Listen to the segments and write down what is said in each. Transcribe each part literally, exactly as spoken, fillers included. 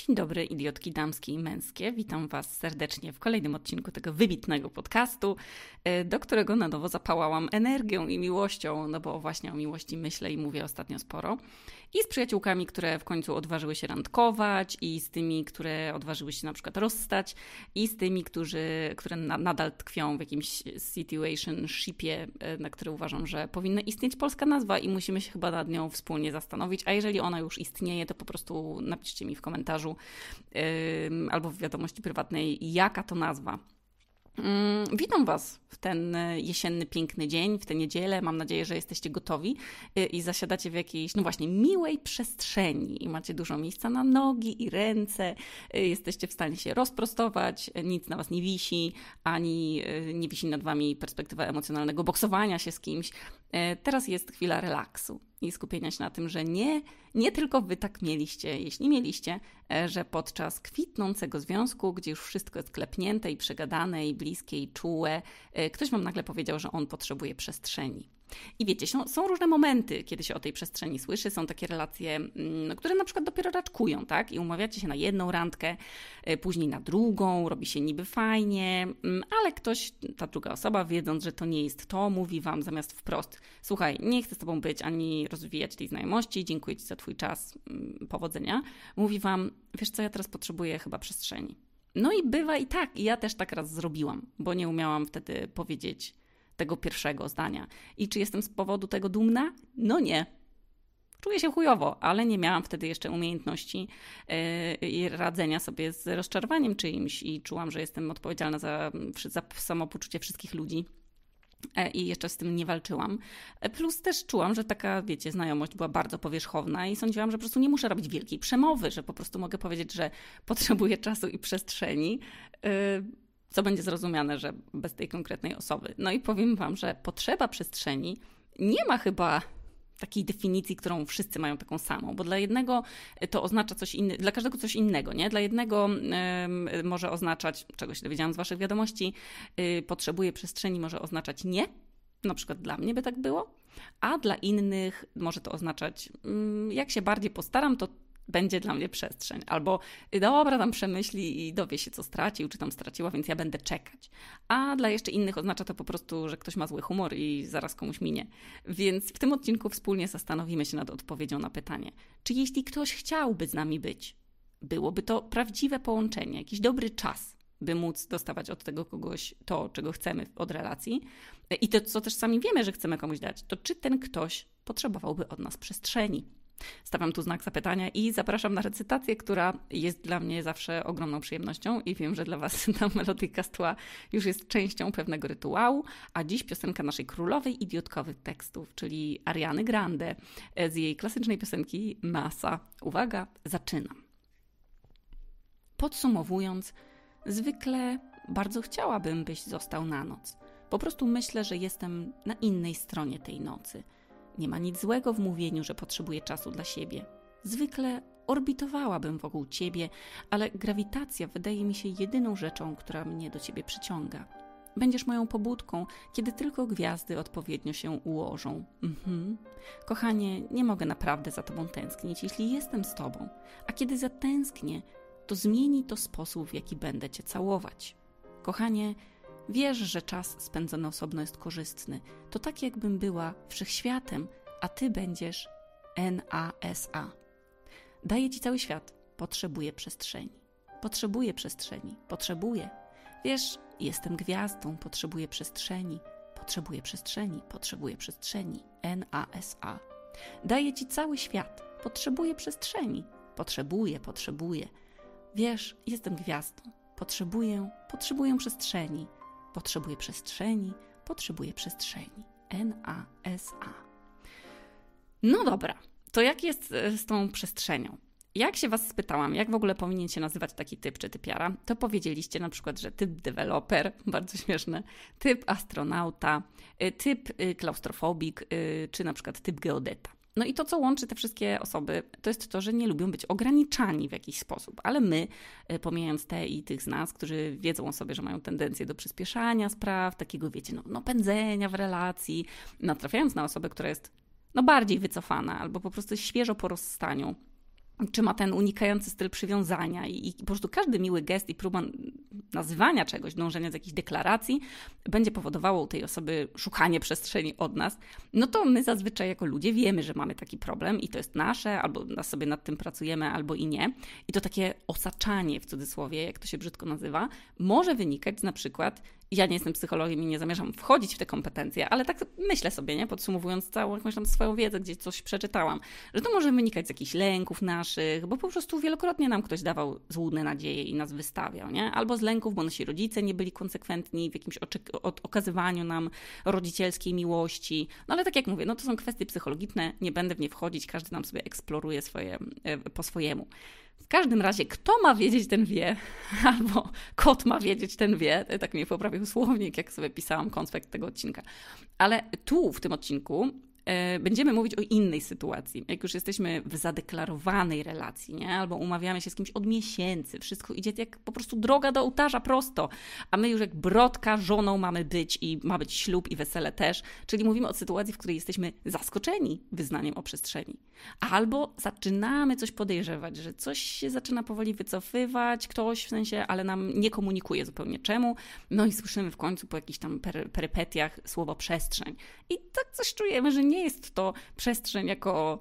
Dzień dobry, idiotki damskie i męskie. Witam Was serdecznie w kolejnym odcinku tego wybitnego podcastu, do którego na nowo zapałałam energią i miłością, no bo właśnie o miłości myślę i mówię ostatnio sporo. I z przyjaciółkami, które w końcu odważyły się randkować, i z tymi, które odważyły się na przykład rozstać, i z tymi, którzy, które na, nadal tkwią w jakimś situationshipie, na który uważam, że powinna istnieć polska nazwa i musimy się chyba nad nią wspólnie zastanowić. A jeżeli ona już istnieje, to po prostu napiszcie mi w komentarzu yy, albo w wiadomości prywatnej, jaka to nazwa. Witam Was w ten jesienny, piękny dzień, w tę niedzielę. Mam nadzieję, że jesteście gotowi i zasiadacie w jakiejś, no właśnie, miłej przestrzeni i macie dużo miejsca na nogi i ręce. Jesteście w stanie się rozprostować, nic na Was nie wisi, ani nie wisi nad Wami perspektywa emocjonalnego boksowania się z kimś. Teraz jest chwila relaksu i skupienia się na tym, że nie, nie tylko Wy tak mieliście, jeśli mieliście, że podczas kwitnącego związku, gdzie już wszystko jest klepnięte i przegadane i bliskie i czułe, ktoś Wam nagle powiedział, że on potrzebuje przestrzeni. I wiecie, są, są różne momenty, kiedy się o tej przestrzeni słyszy. Są takie relacje, które na przykład dopiero raczkują, tak? I umawiacie się na jedną randkę, później na drugą, robi się niby fajnie, ale ktoś, ta druga osoba, wiedząc, że to nie jest to, mówi Wam zamiast wprost: słuchaj, nie chcę z Tobą być ani rozwijać tej znajomości, dziękuję Ci za Twój czas, powodzenia. Mówi Wam: wiesz co, ja teraz potrzebuję chyba przestrzeni. No i bywa i tak, i ja też tak raz zrobiłam, bo nie umiałam wtedy powiedzieć tego pierwszego zdania. I czy jestem z powodu tego dumna? No nie. Czuję się chujowo, ale nie miałam wtedy jeszcze umiejętności yy, i radzenia sobie z rozczarowaniem czyimś i czułam, że jestem odpowiedzialna za, za samopoczucie wszystkich ludzi. I jeszcze z tym nie walczyłam. Plus też czułam, że taka, wiecie, znajomość była bardzo powierzchowna i sądziłam, że po prostu nie muszę robić wielkiej przemowy, że po prostu mogę powiedzieć, że potrzebuję czasu i przestrzeni, co będzie zrozumiane, że bez tej konkretnej osoby. No i powiem Wam, że potrzeba przestrzeni nie ma chyba takiej definicji, którą wszyscy mają taką samą, bo dla jednego to oznacza coś innego, dla każdego coś innego, nie? Dla jednego y, może oznaczać, czego się dowiedziałam z Waszych wiadomości, y, potrzebuje przestrzeni może oznaczać nie, na przykład dla mnie by tak było, a dla innych może to oznaczać, y, jak się bardziej postaram, to będzie dla mnie przestrzeń. Albo dobra, tam przemyśli i dowie się, co stracił, czy tam straciła, więc ja będę czekać. A dla jeszcze innych oznacza to po prostu, że ktoś ma zły humor i zaraz komuś minie. Więc w tym odcinku wspólnie zastanowimy się nad odpowiedzią na pytanie, czy jeśli ktoś chciałby z nami być, byłoby to prawdziwe połączenie, jakiś dobry czas, by móc dostawać od tego kogoś to, czego chcemy od relacji i to, co też sami wiemy, że chcemy komuś dać, to czy ten ktoś potrzebowałby od nas przestrzeni? Stawiam tu znak zapytania i zapraszam na recytację, która jest dla mnie zawsze ogromną przyjemnością i wiem, że dla Was ta melodyka z tła już jest częścią pewnego rytuału, a dziś piosenka naszej królowej idiotkowych tekstów, czyli Ariany Grande z jej klasycznej piosenki Masa. Uwaga, zaczynam. Podsumowując, zwykle bardzo chciałabym, byś został na noc. Po prostu myślę, że jestem na innej stronie tej nocy. Nie ma nic złego w mówieniu, że potrzebuję czasu dla siebie. Zwykle orbitowałabym wokół Ciebie, ale grawitacja wydaje mi się jedyną rzeczą, która mnie do Ciebie przyciąga. Będziesz moją pobudką, kiedy tylko gwiazdy odpowiednio się ułożą. Mhm. Kochanie, nie mogę naprawdę za Tobą tęsknić, jeśli jestem z Tobą. A kiedy zatęsknię, to zmieni to sposób, w jaki będę Cię całować. Kochanie, wiesz, że czas spędzony osobno jest korzystny. To tak, jakbym była wszechświatem, a Ty będziesz N A S A. Daję Ci cały świat. Potrzebuję przestrzeni. Potrzebuję przestrzeni. Potrzebuję. Wiesz, jestem gwiazdą. Potrzebuję przestrzeni. Potrzebuję przestrzeni. Potrzebuję przestrzeni. N A S A. Daję Ci cały świat. Potrzebuję przestrzeni. Potrzebuję, potrzebuję. Wiesz, jestem gwiazdą. Potrzebuję, potrzebuję przestrzeni. Potrzebuję przestrzeni, potrzebuję przestrzeni. N A S A. No dobra, to jak jest z tą przestrzenią? Jak się Was spytałam, jak w ogóle powinien się nazywać taki typ czy typiara, to powiedzieliście na przykład, że typ deweloper, bardzo śmieszne, typ astronauta, typ klaustrofobik, czy na przykład typ geodeta. No i to, co łączy te wszystkie osoby, to jest to, że nie lubią być ograniczani w jakiś sposób. Ale my, pomijając te i tych z nas, którzy wiedzą o sobie, że mają tendencję do przyspieszania spraw, takiego, wiecie, no, no pędzenia w relacji, natrafiając na osobę, która jest no bardziej wycofana albo po prostu świeżo po rozstaniu, czy ma ten unikający styl przywiązania i, i po prostu każdy miły gest i próba nazywania czegoś, dążenia do jakiejś deklaracji będzie powodowało u tej osoby szukanie przestrzeni od nas, no to my zazwyczaj jako ludzie wiemy, że mamy taki problem i to jest nasze, albo na sobie nad tym pracujemy, albo i nie. I to takie osaczanie, w cudzysłowie, jak to się brzydko nazywa, może wynikać z na przykład, ja nie jestem psychologiem i nie zamierzam wchodzić w te kompetencje, ale tak myślę sobie, nie, podsumowując całą jakąś tam swoją wiedzę, gdzieś coś przeczytałam, że to może wynikać z jakichś lęków naszych, bo po prostu wielokrotnie nam ktoś dawał złudne nadzieje i nas wystawiał, nie? Albo z lęków, bo nasi rodzice nie byli konsekwentni w jakimś oczek- od okazywaniu nam rodzicielskiej miłości. No ale tak jak mówię, no to są kwestie psychologiczne, nie będę w nie wchodzić, każdy nam sobie eksploruje swoje, po swojemu. W każdym razie, kto ma wiedzieć, ten wie, albo kot ma wiedzieć, ten wie, tak mnie poprawił słownik, jak sobie pisałam konspekt tego odcinka. Ale tu, w tym odcinku, będziemy mówić o innej sytuacji. Jak już jesteśmy w zadeklarowanej relacji, nie? Albo umawiamy się z kimś od miesięcy, wszystko idzie jak po prostu droga do ołtarza prosto, a my już jak brodka żoną mamy być i ma być ślub i wesele też, czyli mówimy o sytuacji, w której jesteśmy zaskoczeni wyznaniem o przestrzeni. Albo zaczynamy coś podejrzewać, że coś się zaczyna powoli wycofywać, ktoś w sensie, ale nam nie komunikuje zupełnie czemu, no i słyszymy w końcu po jakichś tam per- perypetiach słowo przestrzeń. I tak coś czujemy, że nie jest to przestrzeń jako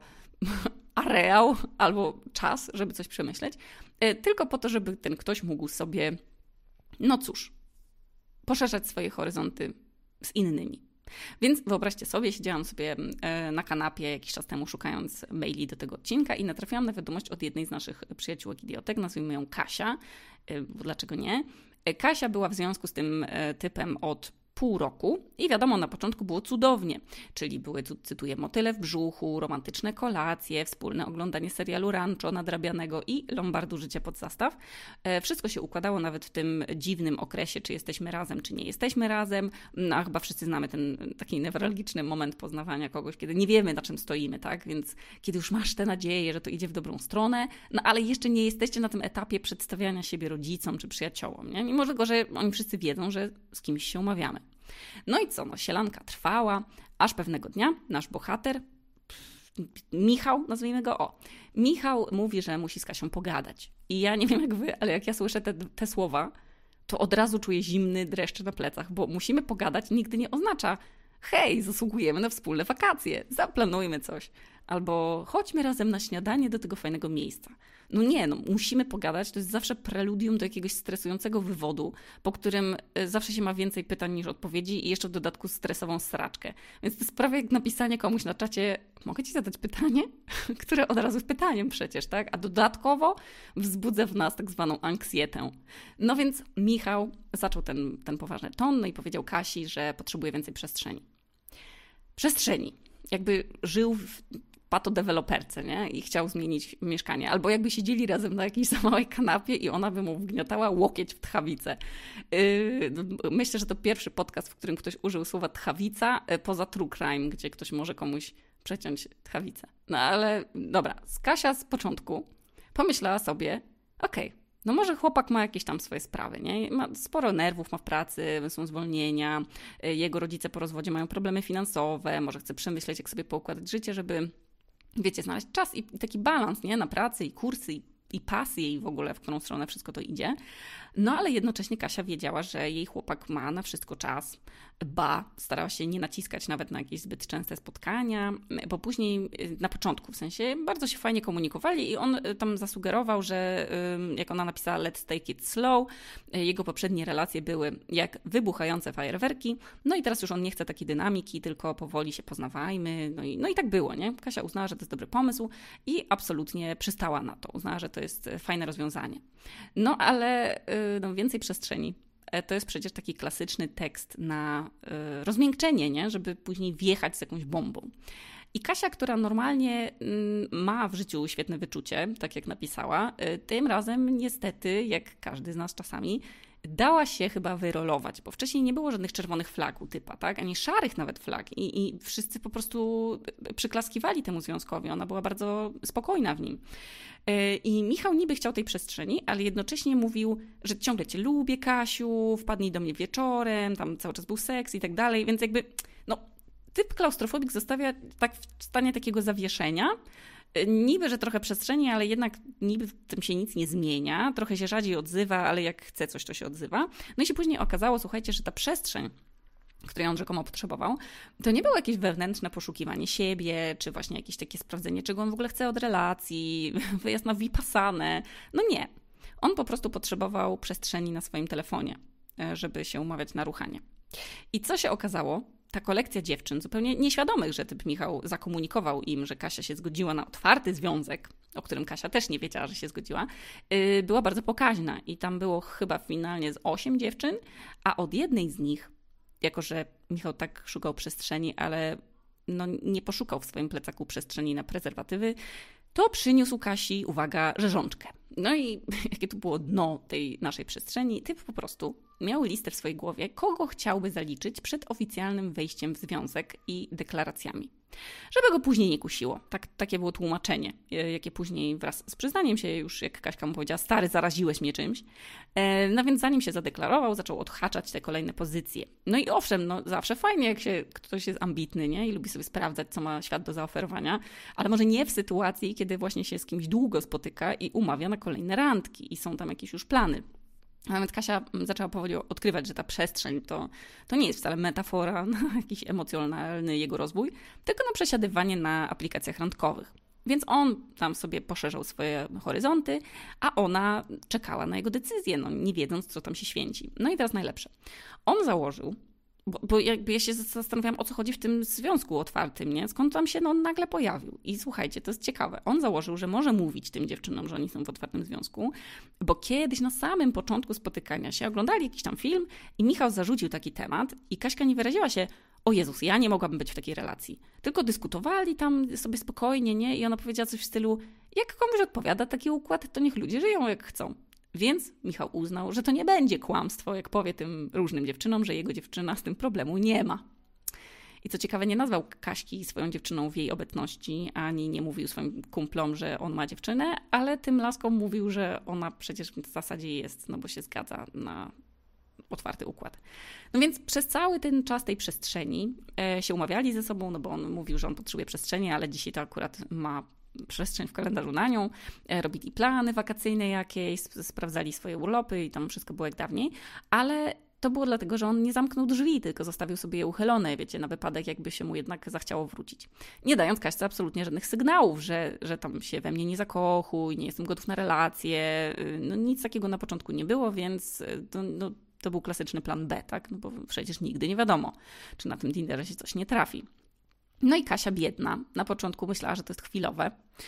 areał albo czas, żeby coś przemyśleć, tylko po to, żeby ten ktoś mógł sobie, no cóż, poszerzać swoje horyzonty z innymi. Więc wyobraźcie sobie, siedziałam sobie na kanapie jakiś czas temu szukając maili do tego odcinka i natrafiłam na wiadomość od jednej z naszych przyjaciółek idiotek, nazwijmy ją Kasia, bo dlaczego nie? Kasia była w związku z tym typem od pół roku i wiadomo, na początku było cudownie, czyli były, tu cytuję, motyle w brzuchu, romantyczne kolacje, wspólne oglądanie serialu Rancho nadrabianego i Lombardu Życie pod zastaw. Wszystko się układało nawet w tym dziwnym okresie, czy jesteśmy razem, czy nie jesteśmy razem. No, chyba wszyscy znamy ten taki newralgiczny moment poznawania kogoś, kiedy nie wiemy, na czym stoimy, tak? Więc kiedy już masz tę nadzieję, że to idzie w dobrą stronę, no ale jeszcze nie jesteście na tym etapie przedstawiania siebie rodzicom czy przyjaciołom, nie? Mimo tego, że oni wszyscy wiedzą, że z kimś się umawiamy. No i co, no sielanka trwała, aż pewnego dnia nasz bohater, Michał, nazwijmy go, o, Michał mówi, że musi z Kasią pogadać. I ja nie wiem jak wy, ale jak ja słyszę te, te słowa, to od razu czuję zimny dreszcz na plecach, bo musimy pogadać nigdy nie oznacza hej, zasługujemy na wspólne wakacje, zaplanujmy coś. Albo chodźmy razem na śniadanie do tego fajnego miejsca. No nie, no musimy pogadać, to jest zawsze preludium do jakiegoś stresującego wywodu, po którym zawsze się ma więcej pytań niż odpowiedzi i jeszcze w dodatku stresową sraczkę. Więc to jest prawie jak napisanie komuś na czacie, mogę ci zadać pytanie? Które od razu jest pytaniem przecież, tak? A dodatkowo wzbudza w nas tak zwaną anksjetę. No więc Michał zaczął ten, ten poważny ton, no i powiedział Kasi, że potrzebuje więcej przestrzeni. Przestrzeni. Jakby żył w patodeweloperce, nie? I chciał zmienić mieszkanie. Albo jakby siedzieli razem na jakiejś za małej kanapie i ona by mu wgniatała łokieć w tchawicę. Yy, myślę, że to pierwszy podcast, w którym ktoś użył słowa tchawica, poza true crime, gdzie ktoś może komuś przeciąć tchawicę. No ale dobra, Kasia z początku pomyślała sobie, okej, okay, no może chłopak ma jakieś tam swoje sprawy, nie? Ma sporo nerwów, ma w pracy, są zwolnienia, jego rodzice po rozwodzie mają problemy finansowe, może chce przemyśleć, jak sobie poukładać życie, żeby, wiecie, znaleźć czas i taki balans, nie? Na pracy i kursy i, i pasję i w ogóle w którą stronę wszystko to idzie. No ale jednocześnie Kasia wiedziała, że jej chłopak ma na wszystko czas, ba, starała się nie naciskać nawet na jakieś zbyt częste spotkania, bo później na początku w sensie bardzo się fajnie komunikowali i on tam zasugerował, że jak ona napisała let's take it slow, jego poprzednie relacje były jak wybuchające fajerwerki, no i teraz już on nie chce takiej dynamiki, tylko powoli się poznawajmy, no i, no i tak było, nie? Kasia uznała, że to jest dobry pomysł i absolutnie przystała na to, uznała, że to jest fajne rozwiązanie. No ale no, więcej przestrzeni. To jest przecież taki klasyczny tekst na y, rozmiękczenie, nie? Żeby później wjechać z jakąś bombą. I Kasia, która normalnie y, ma w życiu świetne wyczucie, tak jak napisała, y, tym razem niestety, jak każdy z nas czasami, dała się chyba wyrolować, bo wcześniej nie było żadnych czerwonych flag u typa, tak? Ani szarych nawet flag i, i wszyscy po prostu przyklaskiwali temu związkowi. Ona była bardzo spokojna w nim. I Michał niby chciał tej przestrzeni, ale jednocześnie mówił, że ciągle cię lubię, Kasiu, wpadnij do mnie wieczorem, tam cały czas był seks i tak dalej, więc jakby, no, typ klaustrofobik zostawia tak w stanie takiego zawieszenia Niby, że trochę przestrzeni, ale jednak niby w tym się nic nie zmienia. Trochę się rzadziej odzywa, ale jak chce coś, to się odzywa. No i się później okazało, słuchajcie, że ta przestrzeń, której on rzekomo potrzebował, to nie było jakieś wewnętrzne poszukiwanie siebie, czy właśnie jakieś takie sprawdzenie, czego on w ogóle chce od relacji, wyjazd na Vipassanę. No nie. On po prostu potrzebował przestrzeni na swoim telefonie, żeby się umawiać na ruchanie. I co się okazało? Ta kolekcja dziewczyn, zupełnie nieświadomych, że typ Michał zakomunikował im, że Kasia się zgodziła na otwarty związek, o którym Kasia też nie wiedziała, że się zgodziła, yy, była bardzo pokaźna. I tam było chyba finalnie z osiem dziewczyn, a od jednej z nich, jako że Michał tak szukał przestrzeni, ale no nie poszukał w swoim plecaku przestrzeni na prezerwatywy, to przyniósł Kasi, uwaga, rzeżączkę. No i jakie to było dno tej naszej przestrzeni, typ po prostu miał listę w swojej głowie, kogo chciałby zaliczyć przed oficjalnym wejściem w związek i deklaracjami. Żeby go później nie kusiło. Tak, takie było tłumaczenie, jakie później wraz z przyznaniem się już, jak Kaśka mu powiedziała, stary, zaraziłeś mnie czymś. No więc zanim się zadeklarował, zaczął odhaczać te kolejne pozycje. No i owszem, no zawsze fajnie, jak się ktoś jest ambitny, nie? I lubi sobie sprawdzać, co ma świat do zaoferowania, ale może nie w sytuacji, kiedy właśnie się z kimś długo spotyka i umawia na kolejne randki i są tam jakieś już plany. A nawet Kasia zaczęła powoli odkrywać, że ta przestrzeń to, to nie jest wcale metafora na jakiś emocjonalny jego rozwój, tylko na przesiadywanie na aplikacjach randkowych. Więc on tam sobie poszerzał swoje horyzonty, a ona czekała na jego decyzję, no nie wiedząc, co tam się święci. No i teraz najlepsze. On założył, bo, bo jakby ja się zastanawiałam, o co chodzi w tym związku otwartym, nie? Skąd tam się no, nagle pojawił. I słuchajcie, to jest ciekawe. On założył, że może mówić tym dziewczynom, że oni są w otwartym związku, bo kiedyś na samym początku spotykania się oglądali jakiś tam film i Michał zarzucił taki temat i Kaśka nie wyraziła się: o Jezus, ja nie mogłabym być w takiej relacji. Tylko dyskutowali tam sobie spokojnie, nie? I ona powiedziała coś w stylu: jak komuś odpowiada taki układ, to niech ludzie żyją jak chcą. Więc Michał uznał, że to nie będzie kłamstwo, jak powie tym różnym dziewczynom, że jego dziewczyna z tym problemu nie ma. I co ciekawe, nie nazwał Kaśki swoją dziewczyną w jej obecności, ani nie mówił swoim kumplom, że on ma dziewczynę, ale tym laskom mówił, że ona przecież w zasadzie jest, no bo się zgadza na otwarty układ. No więc przez cały ten czas tej przestrzeni e, się umawiali ze sobą, no bo on mówił, że on potrzebuje przestrzeni, ale dzisiaj to akurat ma przestrzeń w kalendarzu na nią, robili plany wakacyjne jakieś, sprawdzali swoje urlopy i tam wszystko było jak dawniej, ale to było dlatego, że on nie zamknął drzwi, tylko zostawił sobie je uchylone, wiecie, na wypadek, jakby się mu jednak zachciało wrócić. Nie dając Kaśce absolutnie żadnych sygnałów, że, że tam się we mnie nie zakochuj, nie jestem gotów na relacje, no nic takiego na początku nie było, więc to, no, to był klasyczny plan B, tak? No bo przecież nigdy nie wiadomo, czy na tym Tinderze się coś nie trafi. No i Kasia biedna na początku myślała, że to jest chwilowe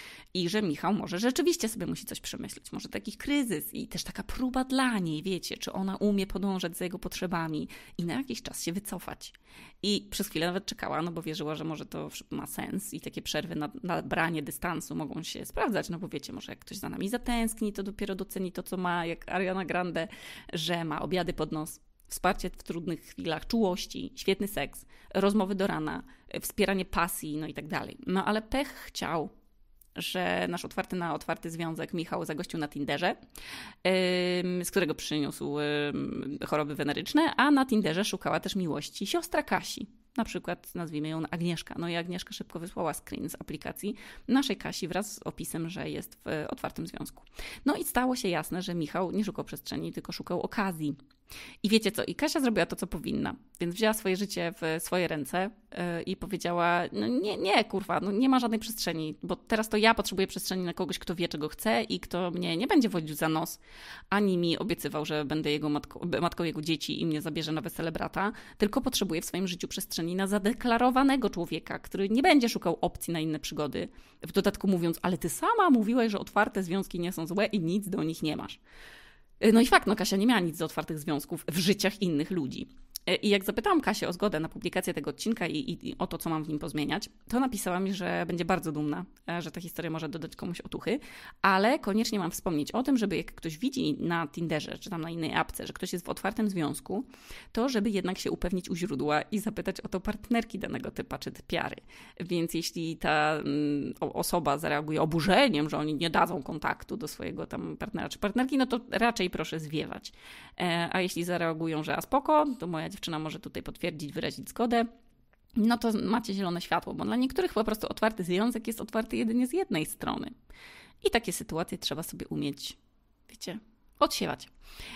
i że Michał może rzeczywiście sobie musi coś przemyśleć. Może taki kryzys i też taka próba dla niej, wiecie, czy ona umie podążać za jego potrzebami i na jakiś czas się wycofać. I przez chwilę nawet czekała, no bo wierzyła, że może to ma sens i takie przerwy na, na branie dystansu mogą się sprawdzać, no bo wiecie, może jak ktoś za nami zatęskni, to dopiero doceni to, co ma, jak Ariana Grande, że ma obiady pod nos. Wsparcie w trudnych chwilach, czułości, świetny seks, rozmowy do rana, wspieranie pasji, no i tak dalej. No ale pech chciał, że nasz otwarty na otwarty związek Michał zagościł na Tinderze, z którego przyniósł choroby weneryczne, a na Tinderze szukała też miłości siostra Kasi. Na przykład nazwijmy ją Agnieszka. No i Agnieszka szybko wysłała screen z aplikacji naszej Kasi wraz z opisem, że jest w otwartym związku. No i stało się jasne, że Michał nie szukał przestrzeni, tylko szukał okazji. I wiecie co? I Kasia zrobiła to, co powinna. Więc wzięła swoje życie w swoje ręce yy, i powiedziała: no nie, nie, kurwa, no nie ma żadnej przestrzeni, bo teraz to ja potrzebuję przestrzeni na kogoś, kto wie, czego chce i kto mnie nie będzie wodził za nos, ani mi obiecywał, że będę jego matko, matką jego dzieci i mnie zabierze na wesele brata, tylko potrzebuję w swoim życiu przestrzeni na zadeklarowanego człowieka, który nie będzie szukał opcji na inne przygody. W dodatku mówiąc: ale ty sama mówiłaś, że otwarte związki nie są złe i nic do nich nie masz. No i fakt, no Kasia nie miała nic do otwartych związków w życiach innych ludzi. I jak zapytałam Kasię o zgodę na publikację tego odcinka i, i, i o to, co mam w nim pozmieniać, to napisała mi, że będzie bardzo dumna, że ta historia może dodać komuś otuchy, ale koniecznie mam wspomnieć o tym, żeby jak ktoś widzi na Tinderze, czy tam na innej apce, że ktoś jest w otwartym związku, to żeby jednak się upewnić u źródła i zapytać o to partnerki danego typa, czy typiary. Więc jeśli ta mm, osoba zareaguje oburzeniem, że oni nie dadzą kontaktu do swojego tam partnera czy partnerki, no to raczej proszę zwiewać. E, a jeśli zareagują, że a spoko, to moja dziewczyna może tutaj potwierdzić, wyrazić zgodę, no to macie zielone światło, bo dla niektórych po prostu otwarty związek jest otwarty jedynie z jednej strony. I takie sytuacje trzeba sobie umieć, wiecie, odsiewać.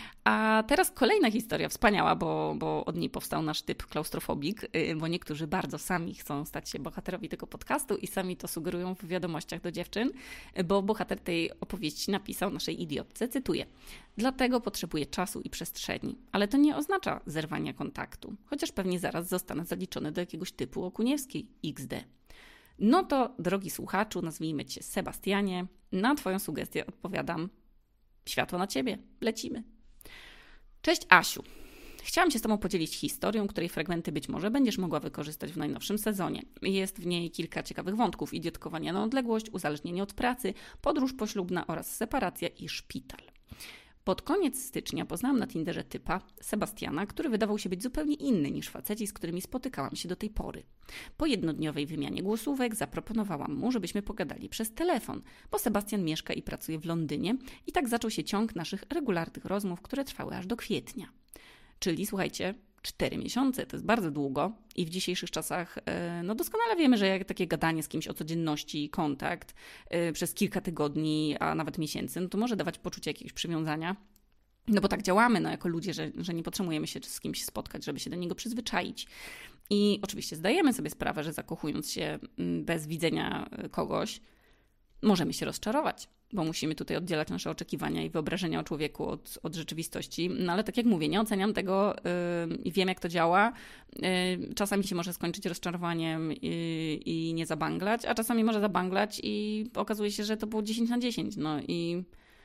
A teraz kolejna historia wspaniała, bo, bo od niej powstał nasz typ klaustrofobik, bo niektórzy bardzo sami chcą stać się bohaterowi tego podcastu i sami to sugerują w wiadomościach do dziewczyn, bo bohater tej opowieści napisał naszej idiotce, cytuję: dlatego potrzebuję czasu i przestrzeni, ale to nie oznacza zerwania kontaktu, chociaż pewnie zaraz zostanę zaliczony do jakiegoś typu Okuniewskiej iks de. No to, drogi słuchaczu, nazwijmy Cię Sebastianie, na Twoją sugestię odpowiadam: światło na Ciebie, lecimy. Cześć Asiu. Chciałam się z Tobą podzielić historią, której fragmenty być może będziesz mogła wykorzystać w najnowszym sezonie. Jest w niej kilka ciekawych wątków: idiotkowanie na odległość, uzależnienie od pracy, podróż poślubna oraz separacja i szpital. Pod koniec stycznia poznałam na Tinderze typa, Sebastiana, który wydawał się być zupełnie inny niż faceci, z którymi spotykałam się do tej pory. Po jednodniowej wymianie głosówek zaproponowałam mu, żebyśmy pogadali przez telefon, bo Sebastian mieszka i pracuje w Londynie i tak zaczął się ciąg naszych regularnych rozmów, które trwały aż do kwietnia. Czyli słuchajcie, cztery miesiące to jest bardzo długo i w dzisiejszych czasach no doskonale wiemy, że jak takie gadanie z kimś o codzienności, kontakt przez kilka tygodni, a nawet miesięcy, no to może dawać poczucie jakiegoś przywiązania. No bo tak działamy no, jako ludzie, że, że nie potrzebujemy się z kimś spotkać, żeby się do niego przyzwyczaić. I oczywiście zdajemy sobie sprawę, że zakochując się bez widzenia kogoś, możemy się rozczarować, bo musimy tutaj oddzielać nasze oczekiwania i wyobrażenia o człowieku od, od rzeczywistości. No ale tak jak mówię, nie oceniam tego i yy, wiem, jak to działa. Yy, czasami się może skończyć rozczarowaniem i, i nie zabanglać, a czasami może zabanglać i okazuje się, że to było dziesięć na dziesięć. No i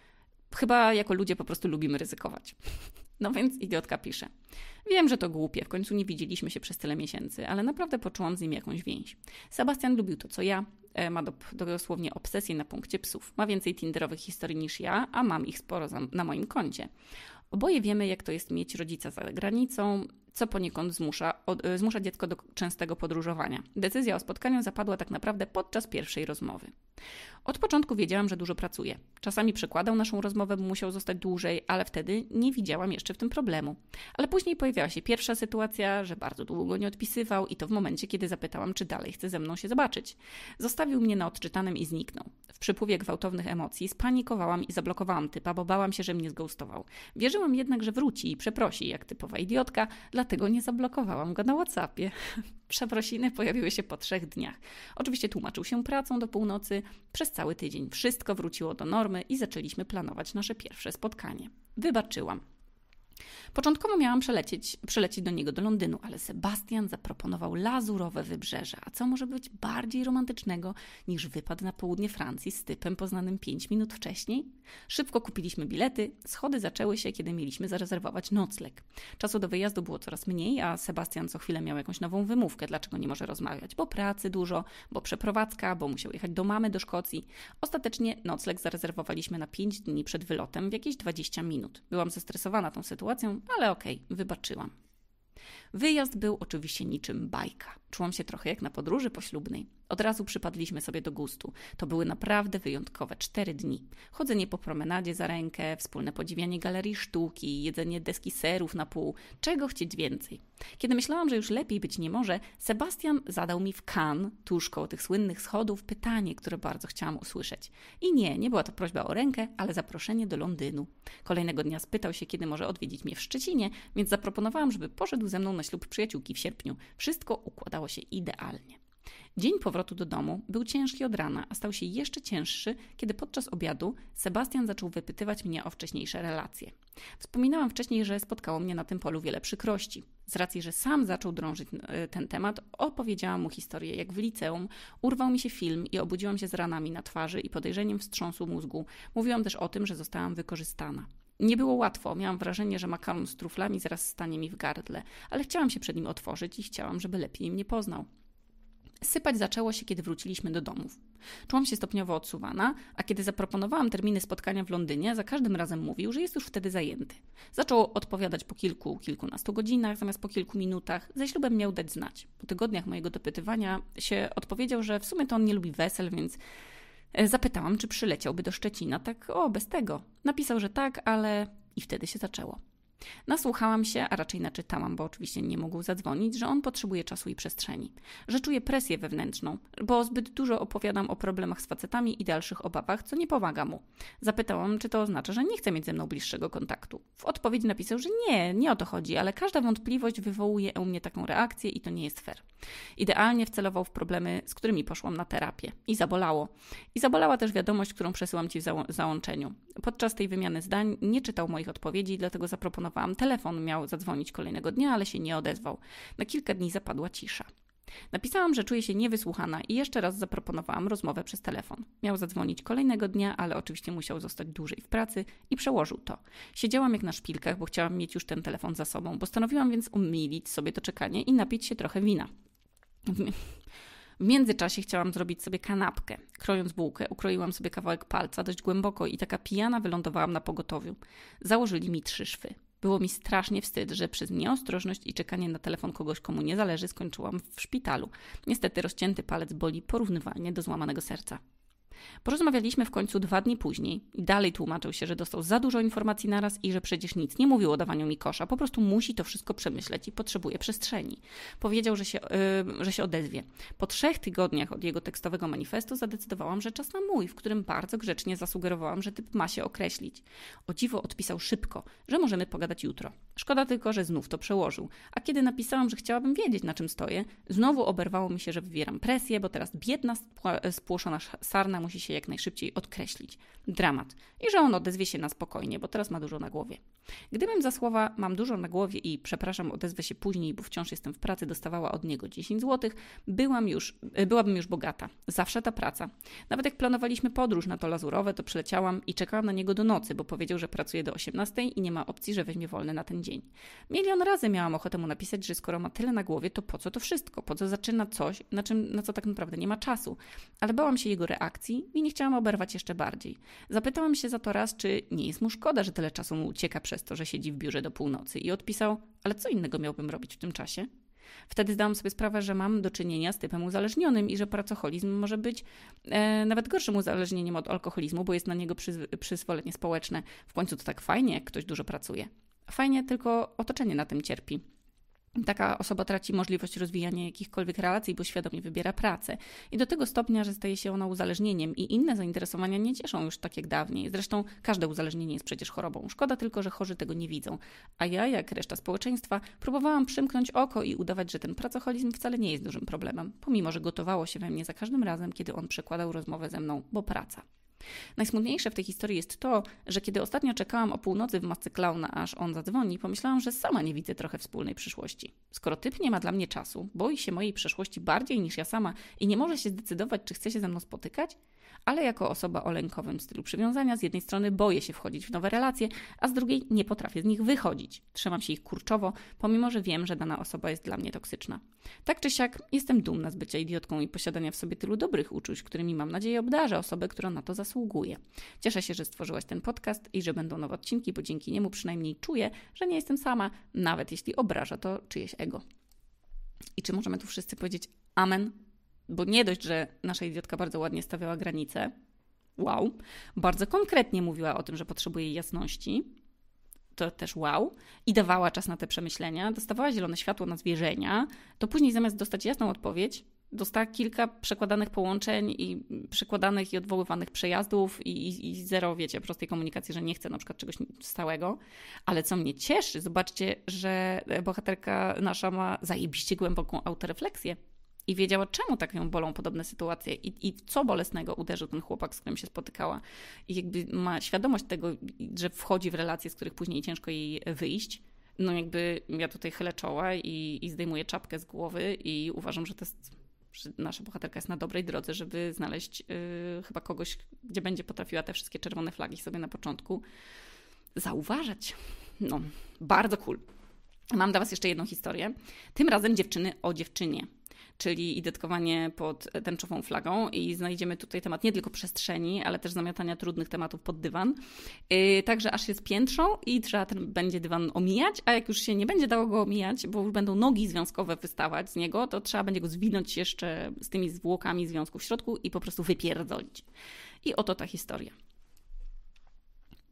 chyba jako ludzie po prostu lubimy ryzykować. No więc idiotka pisze: wiem, że to głupie, w końcu nie widzieliśmy się przez tyle miesięcy, ale naprawdę poczułam z nim jakąś więź. Sebastian lubił to, co ja, ma do, dosłownie obsesję na punkcie psów. Ma więcej tinderowych historii niż ja, a mam ich sporo za, na moim koncie. Oboje wiemy, jak to jest mieć rodzica za granicą, co poniekąd zmusza, od, zmusza dziecko do częstego podróżowania. Decyzja o spotkaniu zapadła tak naprawdę podczas pierwszej rozmowy. Od początku wiedziałam, że dużo pracuje. Czasami przekładał naszą rozmowę, bo musiał zostać dłużej, ale wtedy nie widziałam jeszcze w tym problemu. Ale później pojawiała się pierwsza sytuacja, że bardzo długo nie odpisywał i to w momencie, kiedy zapytałam, czy dalej chce ze mną się zobaczyć. Zostawił mnie na odczytanym i zniknął. W przypływie gwałtownych emocji spanikowałam i zablokowałam typa, bo bałam się, że mnie zgoustował. Wierzyłam jednak, że wróci i przeprosi, jak typowa idiotka, dlatego nie zablokowałam go na WhatsAppie. Przeprosiny pojawiły się po trzech dniach. Oczywiście tłumaczył się pracą do północy. Przez cały tydzień wszystko wróciło do normy i zaczęliśmy planować nasze pierwsze spotkanie. Wybaczyłam. Początkowo miałam przelecieć, przelecieć do niego do Londynu, ale Sebastian zaproponował lazurowe wybrzeże. A co może być bardziej romantycznego niż wypad na południe Francji z typem poznanym pięć minut wcześniej? Szybko kupiliśmy bilety. Schody zaczęły się, kiedy mieliśmy zarezerwować nocleg. Czasu do wyjazdu było coraz mniej, a Sebastian co chwilę miał jakąś nową wymówkę, dlaczego nie może rozmawiać. Bo pracy dużo, bo przeprowadzka, bo musiał jechać do mamy do Szkocji. Ostatecznie nocleg zarezerwowaliśmy na pięć dni przed wylotem w jakieś dwadzieścia minut. Byłam zestresowana tą sytuacją, ale okej, okay, wybaczyłam. Wyjazd był oczywiście niczym bajka. Czułam się trochę jak na podróży poślubnej. Od razu przypadliśmy sobie do gustu. To były naprawdę wyjątkowe cztery dni. Chodzenie po promenadzie za rękę, wspólne podziwianie galerii sztuki, jedzenie deski serów na pół. Czego chcieć więcej? Kiedy myślałam, że już lepiej być nie może, Sebastian zadał mi w Cannes, tuż koło tych słynnych schodów, pytanie, które bardzo chciałam usłyszeć. I nie, nie była to prośba o rękę, ale zaproszenie do Londynu. Kolejnego dnia spytał się, kiedy może odwiedzić mnie w Szczecinie, więc zaproponowałam, żeby poszedł ze mną na ślub przyjaciółki w sierpniu. Wszystko układało się idealnie. Dzień powrotu do domu był ciężki od rana, a stał się jeszcze cięższy, kiedy podczas obiadu Sebastian zaczął wypytywać mnie o wcześniejsze relacje. Wspominałam wcześniej, że spotkało mnie na tym polu wiele przykrości. Z racji, że sam zaczął drążyć ten temat, opowiedziałam mu historię, jak w liceum urwał mi się film i obudziłam się z ranami na twarzy i podejrzeniem wstrząsu mózgu. Mówiłam też o tym, że zostałam wykorzystana. Nie było łatwo, miałam wrażenie, że makaron z truflami zaraz stanie mi w gardle, ale chciałam się przed nim otworzyć i chciałam, żeby lepiej mnie poznał. Sypać zaczęło się, kiedy wróciliśmy do domów. Czułam się stopniowo odsuwana, a kiedy zaproponowałam terminy spotkania w Londynie, za każdym razem mówił, że jest już wtedy zajęty. Zaczął odpowiadać po kilku, kilkunastu godzinach, zamiast po kilku minutach. Ze ślubem miał dać znać. Po tygodniach mojego dopytywania się odpowiedział, że w sumie to on nie lubi wesel, więc zapytałam, czy przyleciałby do Szczecina. Tak, o, bez tego. Napisał, że tak, ale... I wtedy się zaczęło. Nasłuchałam się, a raczej naczytałam, bo oczywiście nie mógł zadzwonić, że on potrzebuje czasu i przestrzeni. Że czuje presję wewnętrzną, bo zbyt dużo opowiadam o problemach z facetami i dalszych obawach, co nie pomaga mu. Zapytałam, czy to oznacza, że nie chce mieć ze mną bliższego kontaktu. W odpowiedzi napisał, że nie, nie o to chodzi, ale każda wątpliwość wywołuje u mnie taką reakcję i to nie jest fair. Idealnie wcelował w problemy, z którymi poszłam na terapię. I zabolało. I zabolała też wiadomość, którą przesyłam Ci w zał- załączeniu. Podczas tej wymiany zdań nie czytał moich odpowiedzi, dlatego zaproponowałam telefon. Miał zadzwonić kolejnego dnia, ale się nie odezwał. Na kilka dni zapadła cisza. Napisałam, że czuję się niewysłuchana i jeszcze raz zaproponowałam rozmowę przez telefon. Miał zadzwonić kolejnego dnia, ale oczywiście musiał zostać dłużej w pracy i przełożył to. Siedziałam jak na szpilkach, bo chciałam mieć już ten telefon za sobą. Postanowiłam więc umilić sobie to czekanie i napić się trochę wina. W międzyczasie chciałam zrobić sobie kanapkę. Krojąc bułkę, ukroiłam sobie kawałek palca dość głęboko i taka pijana wylądowałam na pogotowiu. Założyli mi trzy szwy. Było mi strasznie wstyd, że przez nieostrożność i czekanie na telefon kogoś, komu nie zależy, skończyłam w szpitalu. Niestety rozcięty palec boli porównywalnie do złamanego serca. Porozmawialiśmy w końcu dwa dni później i dalej tłumaczył się, że dostał za dużo informacji naraz i że przecież nic nie mówił o dawaniu mi kosza, po prostu musi to wszystko przemyśleć i potrzebuje przestrzeni. Powiedział, że się, yy, że się odezwie. Po trzech tygodniach od jego tekstowego manifestu zadecydowałam, że czas na mój, w którym bardzo grzecznie zasugerowałam, że typ ma się określić. O dziwo odpisał szybko, że możemy pogadać jutro. Szkoda tylko, że znów to przełożył. A kiedy napisałam, że chciałabym wiedzieć, na czym stoję, znowu oberwało mi się, że wywieram presję, bo teraz biedna, spłoszona sarna musi się jak najszybciej odkreślić. Dramat. I że on odezwie się na spokojnie, bo teraz ma dużo na głowie. Gdybym za słowa mam dużo na głowie i przepraszam, odezwę się później, bo wciąż jestem w pracy, dostawała od niego dziesięć złotych, byłam już, byłabym już bogata. Zawsze ta praca. Nawet jak planowaliśmy podróż na to Lazurowe, to przyleciałam i czekałam na niego do nocy, bo powiedział, że pracuje do osiemnastej i nie ma opcji, że weźmie wolny na ten dzień. Milion razy miałam ochotę mu napisać, że skoro ma tyle na głowie, to po co to wszystko? Po co zaczyna coś, na, czym, na co tak naprawdę nie ma czasu? Ale bałam się jego reakcji i nie chciałam oberwać jeszcze bardziej. Zapytałam się za to raz, czy nie jest mu szkoda, że tyle czasu mu ucieka przez to, że siedzi w biurze do północy i odpisał, ale co innego miałbym robić w tym czasie? Wtedy zdałam sobie sprawę, że mam do czynienia z typem uzależnionym i że pracoholizm może być e, nawet gorszym uzależnieniem od alkoholizmu, bo jest na niego przyz- przyzwolenie społeczne. W końcu to tak fajnie, jak ktoś dużo pracuje. Fajnie, tylko otoczenie na tym cierpi. Taka osoba traci możliwość rozwijania jakichkolwiek relacji, bo świadomie wybiera pracę. I do tego stopnia, że staje się ona uzależnieniem i inne zainteresowania nie cieszą już tak jak dawniej. Zresztą każde uzależnienie jest przecież chorobą. Szkoda tylko, że chorzy tego nie widzą. A ja, jak reszta społeczeństwa, próbowałam przymknąć oko i udawać, że ten pracoholizm wcale nie jest dużym problemem, pomimo że gotowało się we mnie za każdym razem, kiedy on przekładał rozmowę ze mną, bo praca. Najsmutniejsze w tej historii jest to, że kiedy ostatnio czekałam o północy w masce klauna, aż on zadzwoni, pomyślałam, że sama nie widzę trochę wspólnej przyszłości. Skoro typ nie ma dla mnie czasu, boi się mojej przeszłości bardziej niż ja sama i nie może się zdecydować, czy chce się ze mną spotykać, ale jako osoba o lękowym stylu przywiązania z jednej strony boję się wchodzić w nowe relacje, a z drugiej nie potrafię z nich wychodzić. Trzymam się ich kurczowo, pomimo że wiem, że dana osoba jest dla mnie toksyczna. Tak czy siak jestem dumna z bycia idiotką i posiadania w sobie tylu dobrych uczuć, którymi mam nadzieję obdarzę osobę, która na to zasługuje. Cieszę się, że stworzyłaś ten podcast i że będą nowe odcinki, bo dzięki niemu przynajmniej czuję, że nie jestem sama, nawet jeśli obraża to czyjeś ego. I czy możemy tu wszyscy powiedzieć amen? Bo nie dość, że nasza idiotka bardzo ładnie stawiała granice, wow, bardzo konkretnie mówiła o tym, że potrzebuje jasności, to też wow, i dawała czas na te przemyślenia, dostawała zielone światło na zwierzenia, to później zamiast dostać jasną odpowiedź, dostała kilka przekładanych połączeń i przekładanych i odwoływanych przejazdów i, i, i zero, wiecie, prostej komunikacji, że nie chce na przykład czegoś stałego. Ale co mnie cieszy, zobaczcie, że bohaterka nasza ma zajebiście głęboką autorefleksję. I wiedziała, czemu tak ją bolą podobne sytuacje i, i co bolesnego uderzył ten chłopak, z którym się spotykała. I jakby ma świadomość tego, że wchodzi w relacje, z których później ciężko jej wyjść. No jakby ja tutaj chylę czoła i, i zdejmuję czapkę z głowy i uważam, że to jest, że nasza bohaterka jest na dobrej drodze, żeby znaleźć yy, chyba kogoś, gdzie będzie potrafiła te wszystkie czerwone flagi sobie na początku zauważać. No, bardzo cool. Mam dla was jeszcze jedną historię. Tym razem dziewczyny o dziewczynie. Czyli idiotkowanie pod tęczową flagą i znajdziemy tutaj temat nie tylko przestrzeni, ale też zamiatania trudnych tematów pod dywan. Yy, także aż się spiętrzą i trzeba ten będzie dywan omijać, a jak już się nie będzie dało go omijać, bo już będą nogi związkowe wystawać z niego, to trzeba będzie go zwinąć jeszcze z tymi zwłokami związku w środku i po prostu wypierdolić. I oto ta historia.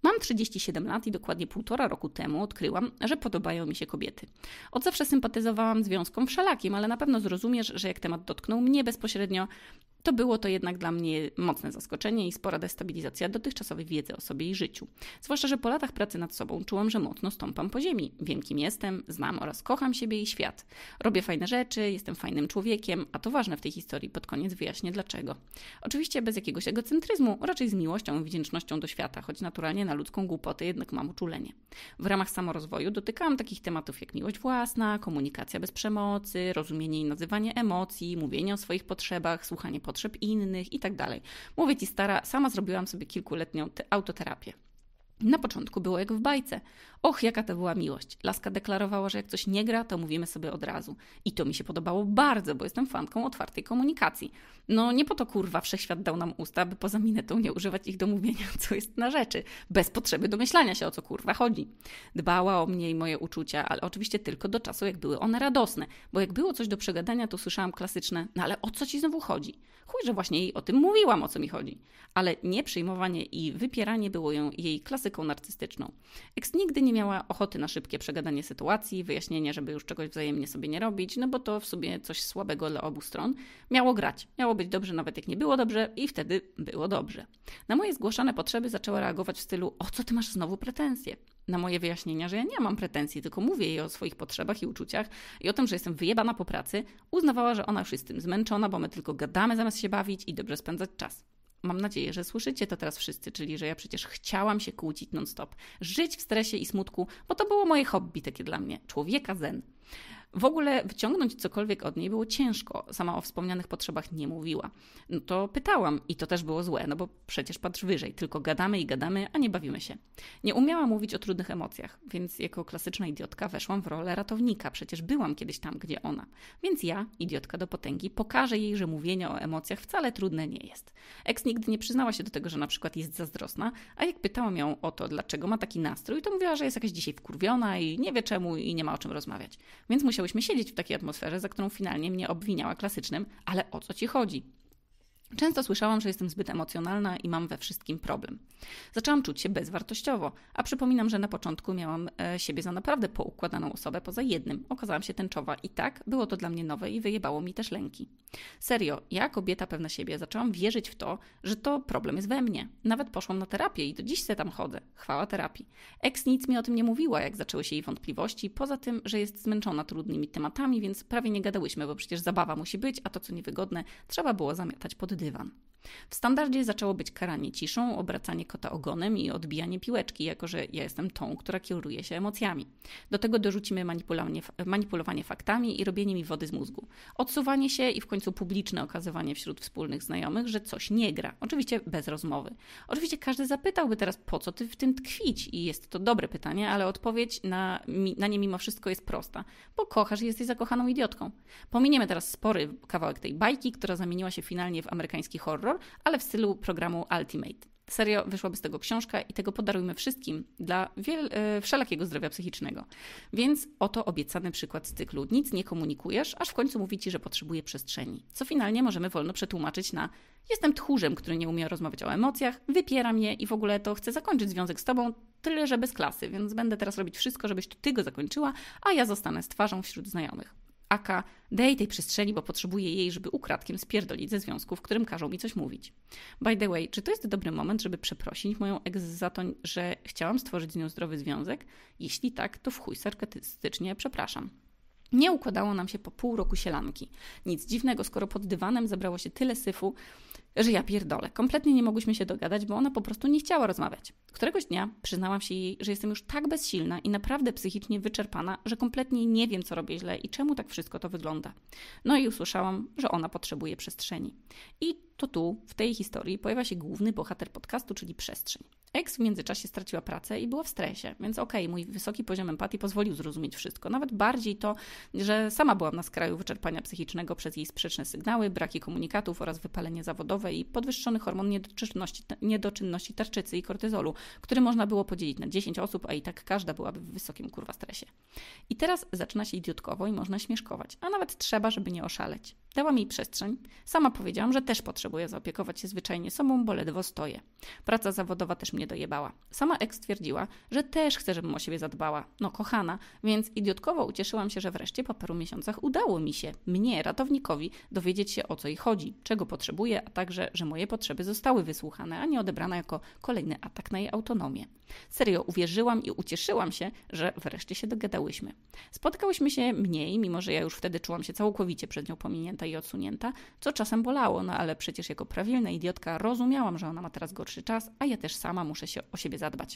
Mam trzydzieści siedem lat i dokładnie półtora roku temu odkryłam, że podobają mi się kobiety. Od zawsze sympatyzowałam związkom wszelakim, ale na pewno zrozumiesz, że jak temat dotknął mnie bezpośrednio, to było to jednak dla mnie mocne zaskoczenie i spora destabilizacja dotychczasowej wiedzy o sobie i życiu. Zwłaszcza, że po latach pracy nad sobą czułam, że mocno stąpam po ziemi. Wiem, kim jestem, znam oraz kocham siebie i świat. Robię fajne rzeczy, jestem fajnym człowiekiem, a to ważne w tej historii, pod koniec wyjaśnię dlaczego. Oczywiście bez jakiegoś egocentryzmu, raczej z miłością i wdzięcznością do świata, choć naturalnie na ludzką głupotę jednak mam uczulenie. W ramach samorozwoju dotykałam takich tematów jak miłość własna, komunikacja bez przemocy, rozumienie i nazywanie emocji, mówienie o swoich potrzebach, słuchanie potrzeb innych i tak dalej. Mówię Ci stara, sama zrobiłam sobie kilkuletnią te- autoterapię. Na początku było jak w bajce. Och, jaka to była miłość. Laska deklarowała, że jak coś nie gra, to mówimy sobie od razu. I to mi się podobało bardzo, bo jestem fanką otwartej komunikacji. No nie po to kurwa wszechświat dał nam usta, by poza minetą nie używać ich do mówienia, co jest na rzeczy. Bez potrzeby domyślania się, o co kurwa chodzi. Dbała o mnie i moje uczucia, ale oczywiście tylko do czasu, jak były one radosne. Bo jak było coś do przegadania, to słyszałam klasyczne, no ale o co Ci znowu chodzi? Chuj, że właśnie jej o tym mówiłam, o co mi chodzi. Ale nie przyjmowanie i wypieranie było ją jej klasyką narcystyczną. Eks nigdy nie miała ochoty na szybkie przegadanie sytuacji, wyjaśnienie, żeby już czegoś wzajemnie sobie nie robić, no bo to w sumie coś słabego dla obu stron. Miało grać, miało być dobrze nawet jak nie było dobrze i wtedy było dobrze. Na moje zgłaszane potrzeby zaczęła reagować w stylu, o co ty masz znowu pretensje? Na moje wyjaśnienia, że ja nie mam pretensji, tylko mówię jej o swoich potrzebach i uczuciach i o tym, że jestem wyjebana po pracy, uznawała, że ona już jest tym zmęczona, bo my tylko gadamy zamiast się bawić i dobrze spędzać czas. Mam nadzieję, że słyszycie to teraz wszyscy, czyli że ja przecież chciałam się kłócić non-stop, żyć w stresie i smutku, bo to było moje hobby takie dla mnie, człowieka zen. W ogóle wyciągnąć cokolwiek od niej było ciężko. Sama o wspomnianych potrzebach nie mówiła. No to pytałam i to też było złe, no bo przecież patrz wyżej, tylko gadamy i gadamy, a nie bawimy się. Nie umiała mówić o trudnych emocjach, więc jako klasyczna idiotka weszłam w rolę ratownika. Przecież byłam kiedyś tam, gdzie ona. Więc ja, idiotka do potęgi, pokażę jej, że mówienie o emocjach wcale trudne nie jest. Eks nigdy nie przyznała się do tego, że na przykład jest zazdrosna, a jak pytałam ją o to, dlaczego ma taki nastrój, to mówiła, że jest jakaś dzisiaj wkurwiona i nie wie czemu i nie ma o czym rozmawiać. Więc musiała Musiałyśmy siedzieć w takiej atmosferze, za którą finalnie mnie obwiniała klasycznym, ale o co Ci chodzi? Często słyszałam, że jestem zbyt emocjonalna i mam we wszystkim problem. Zaczęłam czuć się bezwartościowo, a przypominam, że na początku miałam e, siebie za naprawdę poukładaną osobę poza jednym. Okazałam się tęczowa i tak było to dla mnie nowe i wyjebało mi też lęki. Serio, ja kobieta pewna siebie zaczęłam wierzyć w to, że to problem jest we mnie. Nawet poszłam na terapię i do dziś se tam chodzę. Chwała terapii. Eks nic mi o tym nie mówiła, jak zaczęły się jej wątpliwości, poza tym, że jest zmęczona trudnymi tematami, więc prawie nie gadałyśmy, bo przecież zabawa musi być, a to co niewygodne trzeba było zamiatać pod dywan. W standardzie zaczęło być karanie ciszą, obracanie kota ogonem i odbijanie piłeczki, jako że ja jestem tą, która kieruje się emocjami. Do tego dorzucimy manipulowanie, manipulowanie faktami i robienie mi wody z mózgu. Odsuwanie się i w końcu publiczne okazywanie wśród wspólnych znajomych, że coś nie gra. Oczywiście bez rozmowy. Oczywiście każdy zapytałby teraz, po co ty w tym tkwić? I jest to dobre pytanie, ale odpowiedź na, na nie mimo wszystko jest prosta. Bo kochasz i jesteś zakochaną idiotką. Pominiemy teraz spory kawałek tej bajki, która zamieniła się finalnie w amerykański horror, ale w stylu programu Ultimate. Serio, wyszłaby z tego książka i tego podarujmy wszystkim dla wiel, yy, wszelakiego zdrowia psychicznego. Więc oto obiecany przykład z cyklu. Nic nie komunikujesz, aż w końcu mówi Ci, że potrzebuje przestrzeni. Co finalnie możemy wolno przetłumaczyć na jestem tchórzem, który nie umie rozmawiać o emocjach, wypiera mnie i w ogóle to chcę zakończyć związek z Tobą, tyle że bez klasy, więc będę teraz robić wszystko, żebyś to Ty go zakończyła, a ja zostanę z twarzą wśród znajomych. Aka, daj tej przestrzeni, bo potrzebuję jej, żeby ukradkiem spierdolić ze związku, w którym każą mi coś mówić. By the way, czy to jest dobry moment, żeby przeprosić moją ex za to, że chciałam stworzyć z nią zdrowy związek? Jeśli tak, to w chuj sarkastycznie przepraszam. Nie układało nam się po pół roku sielanki. Nic dziwnego, skoro pod dywanem zebrało się tyle syfu, że ja pierdolę. Kompletnie nie mogłyśmy się dogadać, bo ona po prostu nie chciała rozmawiać. Któregoś dnia przyznałam się jej, że jestem już tak bezsilna i naprawdę psychicznie wyczerpana, że kompletnie nie wiem, co robię źle i czemu tak wszystko to wygląda. No i usłyszałam, że ona potrzebuje przestrzeni. I to tu, w tej historii, pojawia się główny bohater podcastu, czyli przestrzeń. Eks w międzyczasie straciła pracę i była w stresie, więc okej, okay, mój wysoki poziom empatii pozwolił zrozumieć wszystko. Nawet bardziej to, że sama byłam na skraju wyczerpania psychicznego przez jej sprzeczne sygnały, braki komunikatów oraz wypalenie zawodowe i podwyższony hormon niedoczynności, niedoczynności tarczycy i kortyzolu, który można było podzielić na dziesięć osób, a i tak każda byłaby w wysokim kurwa stresie. I teraz zaczyna się idiotkowo i można śmieszkować, a nawet trzeba, żeby nie oszaleć. Dała mi przestrzeń. Sama powiedziałam, że też potrzebuję zaopiekować się zwyczajnie sobą, bo ledwo stoję. Praca zawodowa też mnie dojebała. Sama ex twierdziła, że też chce, żebym o siebie zadbała. No kochana, więc idiotkowo ucieszyłam się, że wreszcie po paru miesiącach udało mi się, mnie, ratownikowi, dowiedzieć się, o co jej chodzi, czego potrzebuje, a także, że moje potrzeby zostały wysłuchane, a nie odebrane jako kolejny atak na jej autonomię. Serio, uwierzyłam i ucieszyłam się, że wreszcie się dogadałyśmy. Spotkałyśmy się mniej, mimo że ja już wtedy czułam się całkowicie przed nią pominięta i odsunięta, co czasem bolało, no ale przecież jako prawilna idiotka rozumiałam, że ona ma teraz gorszy czas, a ja też sama muszę się o siebie zadbać.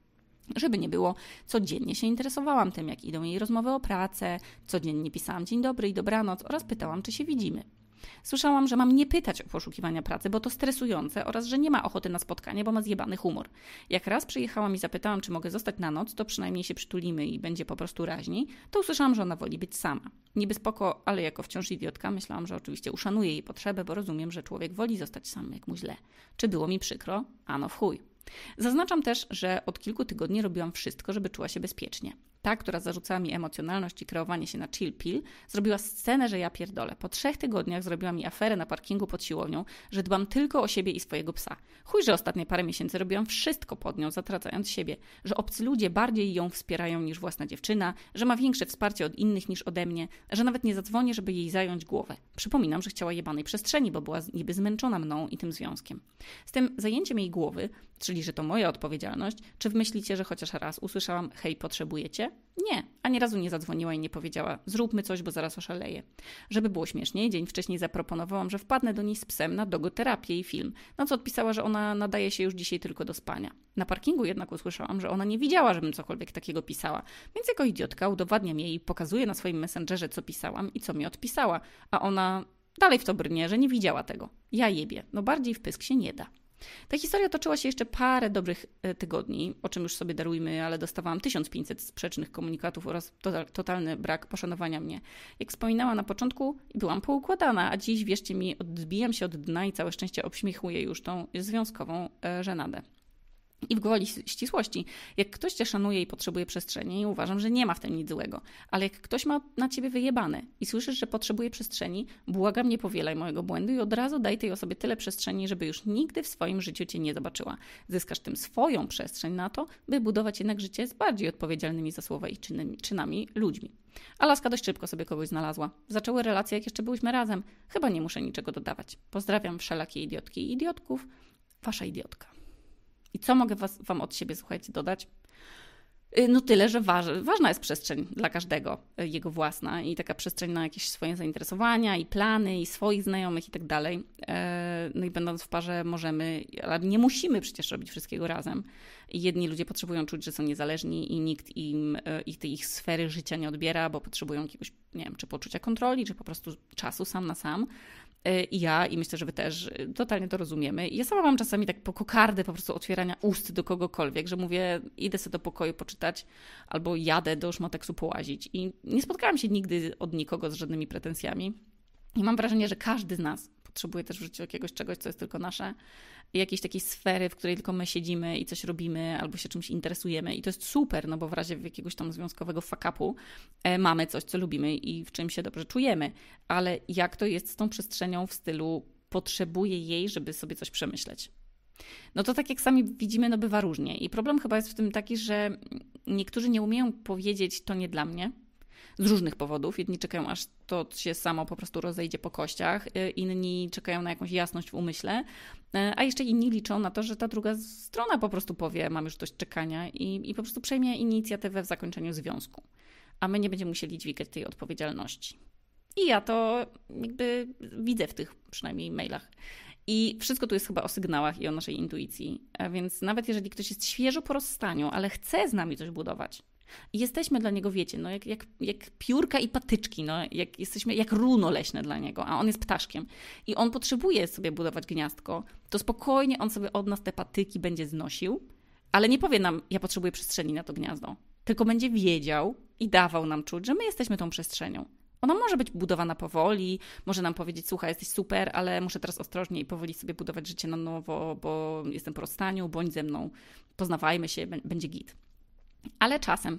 Żeby nie było, codziennie się interesowałam tym, jak idą jej rozmowy o pracę, codziennie pisałam dzień dobry i dobranoc oraz pytałam, czy się widzimy. Słyszałam, że mam nie pytać o poszukiwania pracy, bo to stresujące oraz, że nie ma ochoty na spotkanie, bo ma zjebany humor. Jak raz przyjechałam i zapytałam, czy mogę zostać na noc, to przynajmniej się przytulimy i będzie po prostu raźniej, to usłyszałam, że ona woli być sama. Niby spoko, ale jako wciąż idiotka myślałam, że oczywiście uszanuję jej potrzebę, bo rozumiem, że człowiek woli zostać sam, jak mu źle. Czy było mi przykro? Ano w chuj. Zaznaczam też, że od kilku tygodni robiłam wszystko, żeby czuła się bezpiecznie. Ta, która zarzucała mi emocjonalność i kreowanie się na chill pill, zrobiła scenę, że ja pierdolę. Po trzech tygodniach zrobiła mi aferę na parkingu pod siłownią, że dbam tylko o siebie i swojego psa. Chuj, że ostatnie parę miesięcy robiłam wszystko pod nią, zatracając siebie. Że obcy ludzie bardziej ją wspierają niż własna dziewczyna, że ma większe wsparcie od innych niż ode mnie, że nawet nie zadzwonię, żeby jej zająć głowę. Przypominam, że chciała jebanej przestrzeni, bo była niby zmęczona mną i tym związkiem. Z tym zajęciem jej głowy, czyli że to moja odpowiedzialność, czy wy myślicie, że chociaż raz usłyszałam hej, potrzebujecie? Nie, ani razu nie zadzwoniła i nie powiedziała zróbmy coś, bo zaraz oszaleję. Żeby było śmieszniej, dzień wcześniej zaproponowałam, że wpadnę do niej z psem na dogoterapię i film, na co odpisała, że ona nadaje się już dzisiaj tylko do spania. Na parkingu jednak usłyszałam, że ona nie widziała, żebym cokolwiek takiego pisała, więc jako idiotka udowadniam jej i pokazuję na swoim messengerze, co pisałam i co mi odpisała, a ona dalej w to brnie, że nie widziała tego. Ja jebie, no bardziej w pysk się nie da. Ta historia toczyła się jeszcze parę dobrych tygodni, o czym już sobie darujmy, ale dostawałam tysiąc pięćset sprzecznych komunikatów oraz totalny brak poszanowania mnie. Jak wspominała na początku, byłam poukładana, a dziś, wierzcie mi, odbijam się od dna i całe szczęście obśmiechuję już tą związkową żenadę. I w gwoli ścisłości, jak ktoś cię szanuje i potrzebuje przestrzeni, uważam, że nie ma w tym nic złego. Ale jak ktoś ma na ciebie wyjebane i słyszysz, że potrzebuje przestrzeni, błagam, nie powielaj mojego błędu i od razu daj tej osobie tyle przestrzeni, żeby już nigdy w swoim życiu cię nie zobaczyła. Zyskasz tym swoją przestrzeń na to, by budować jednak życie z bardziej odpowiedzialnymi za słowa i czynami, czynami ludźmi. A laska dość szybko sobie kogoś znalazła. Zaczęły relacje, jak jeszcze byłyśmy razem. Chyba nie muszę niczego dodawać. Pozdrawiam wszelakie idiotki i idiotków. Wasza idiotka. I co mogę was, wam od siebie, słuchajcie, dodać? No tyle, że waż, ważna jest przestrzeń dla każdego, jego własna i taka przestrzeń na jakieś swoje zainteresowania i plany i swoich znajomych i tak dalej. No i będąc w parze możemy, ale nie musimy przecież robić wszystkiego razem. Jedni ludzie potrzebują czuć, że są niezależni i nikt im ich tej ich sfery życia nie odbiera, bo potrzebują jakiegoś, nie wiem, czy poczucia kontroli, czy po prostu czasu sam na sam. I ja, i myślę, że wy też totalnie to rozumiemy. I ja sama mam czasami tak po kokardę po prostu otwierania ust do kogokolwiek, że mówię, idę sobie do pokoju poczytać albo jadę do szmoteksu połazić. I nie spotkałam się nigdy od nikogo z żadnymi pretensjami. I mam wrażenie, że każdy z nas potrzebuje też w życiu jakiegoś czegoś, co jest tylko nasze. I jakiejś takiej sfery, w której tylko my siedzimy i coś robimy albo się czymś interesujemy. I to jest super, no bo w razie jakiegoś tam związkowego fuck-upu e, mamy coś, co lubimy i w czym się dobrze czujemy. Ale jak to jest z tą przestrzenią w stylu potrzebuję jej, żeby sobie coś przemyśleć? No to tak jak sami widzimy, no bywa różnie. I problem chyba jest w tym taki, że niektórzy nie umieją powiedzieć to nie dla mnie. Z różnych powodów. Jedni czekają, aż to się samo po prostu rozejdzie po kościach, inni czekają na jakąś jasność w umyśle, a jeszcze inni liczą na to, że ta druga strona po prostu powie, mam już dość czekania i, i po prostu przejmie inicjatywę w zakończeniu związku. A my nie będziemy musieli dźwigać tej odpowiedzialności. I ja to jakby widzę w tych przynajmniej mailach. I wszystko tu jest chyba o sygnałach i o naszej intuicji. A więc nawet jeżeli ktoś jest świeżo po rozstaniu, ale chce z nami coś budować, i jesteśmy dla niego, wiecie, no jak, jak, jak piórka i patyczki, no jak jesteśmy jak runo leśne dla niego, a on jest ptaszkiem i on potrzebuje sobie budować gniazdko, to spokojnie on sobie od nas te patyki będzie znosił, ale nie powie nam, ja potrzebuję przestrzeni na to gniazdo, tylko będzie wiedział i dawał nam czuć, że my jesteśmy tą przestrzenią. Ona może być budowana powoli, może nam powiedzieć, słuchaj, jesteś super, ale muszę teraz ostrożnie i powoli sobie budować życie na nowo, bo jestem po rozstaniu, bądź ze mną, poznawajmy się, będzie git. Ale czasem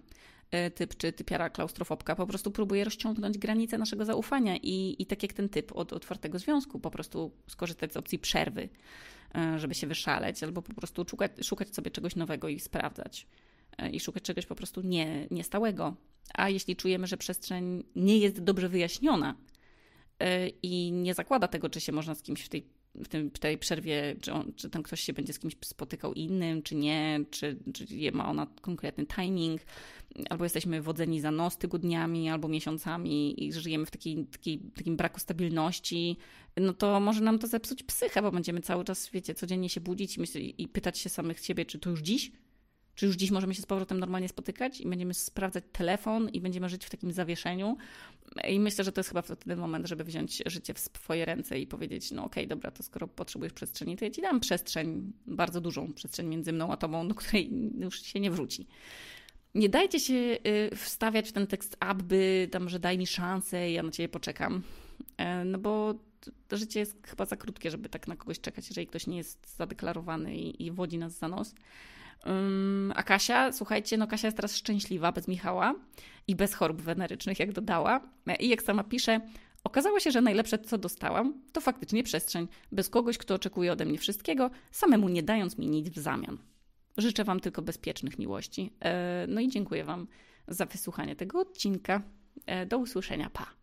typ czy typiara klaustrofobka po prostu próbuje rozciągnąć granice naszego zaufania i, i tak jak ten typ od otwartego związku, po prostu skorzystać z opcji przerwy, żeby się wyszaleć, albo po prostu szukać, szukać sobie czegoś nowego i sprawdzać. I szukać czegoś po prostu nie, niestałego. A jeśli czujemy, że przestrzeń nie jest dobrze wyjaśniona i nie zakłada tego, czy się można z kimś w tej, w tym, w tej przerwie, czy, on, czy ten ktoś się będzie z kimś spotykał innym, czy nie, czy, czy ma ona konkretny timing, albo jesteśmy wodzeni za nos tygodniami albo miesiącami i żyjemy w takiej, takiej, takim braku stabilności, no to może nam to zepsuć psychę, bo będziemy cały czas, wiecie, codziennie się budzić i, myśl, i pytać się samych siebie, czy to już dziś? Czy już dziś możemy się z powrotem normalnie spotykać i będziemy sprawdzać telefon i będziemy żyć w takim zawieszeniu. I myślę, że to jest chyba ten moment, żeby wziąć życie w swoje ręce i powiedzieć, no okej, okay, dobra, to skoro potrzebujesz przestrzeni, to ja ci dam przestrzeń, bardzo dużą przestrzeń między mną a tobą, do której już się nie wróci. Nie dajcie się wstawiać w ten tekst aby tam, że daj mi szansę, ja na ciebie poczekam. No bo to życie jest chyba za krótkie, żeby tak na kogoś czekać, jeżeli ktoś nie jest zadeklarowany i, i wodzi nas za nos. Um, a Kasia, słuchajcie, no Kasia jest teraz szczęśliwa bez Michała i bez chorób wenerycznych, jak dodała. I jak sama pisze, okazało się, że najlepsze, co dostałam, to faktycznie przestrzeń, bez kogoś, kto oczekuje ode mnie wszystkiego, samemu nie dając mi nic w zamian. Życzę wam tylko bezpiecznych miłości. E, no i dziękuję wam za wysłuchanie tego odcinka. E, do usłyszenia, pa!